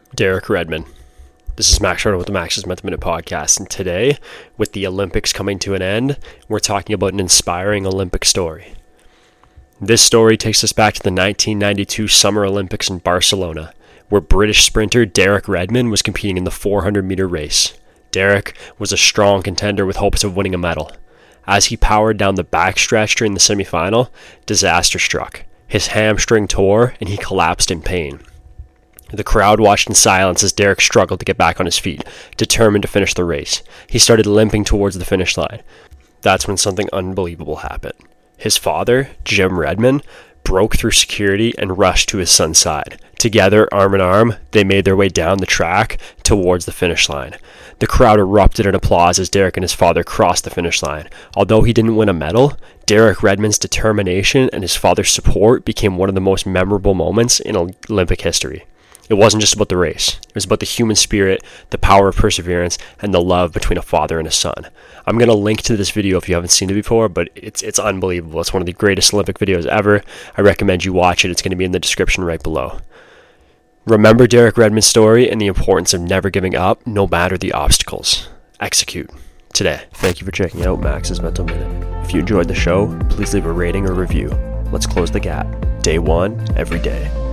Derek Redmond. This is Max Shorter with the Max's Mental Minute Podcast, and today, with the Olympics coming to an end, we're talking about an inspiring Olympic story. This story takes us back to the 1992 Summer Olympics in Barcelona, where British sprinter Derek Redmond was competing in the 400-meter race. Derek was a strong contender with hopes of winning a medal. As he powered down the backstretch during the semifinal, disaster struck. His hamstring tore, and he collapsed in pain. The crowd watched in silence as Derek struggled to get back on his feet, determined to finish the race. He started limping towards the finish line. That's when something unbelievable happened. His father, Jim Redmond, broke through security and rushed to his son's side. Together, arm in arm, they made their way down the track towards the finish line. The crowd erupted in applause as Derek and his father crossed the finish line. Although he didn't win a medal, Derek Redmond's determination and his father's support became one of the most memorable moments in Olympic history. It wasn't just about the race. It was about the human spirit, the power of perseverance, and the love between a father and a son. I'm going to link to this video if you haven't seen it before, but it's unbelievable. It's one of the greatest Olympic videos ever. I recommend you watch it. It's going to be in the description right below. Remember Derek Redmond's story and the importance of never giving up, no matter the obstacles. Execute today. Thank you for checking out Max's Mental Minute. If you enjoyed the show, please leave a rating or review. Let's close the gap. Day one, every day.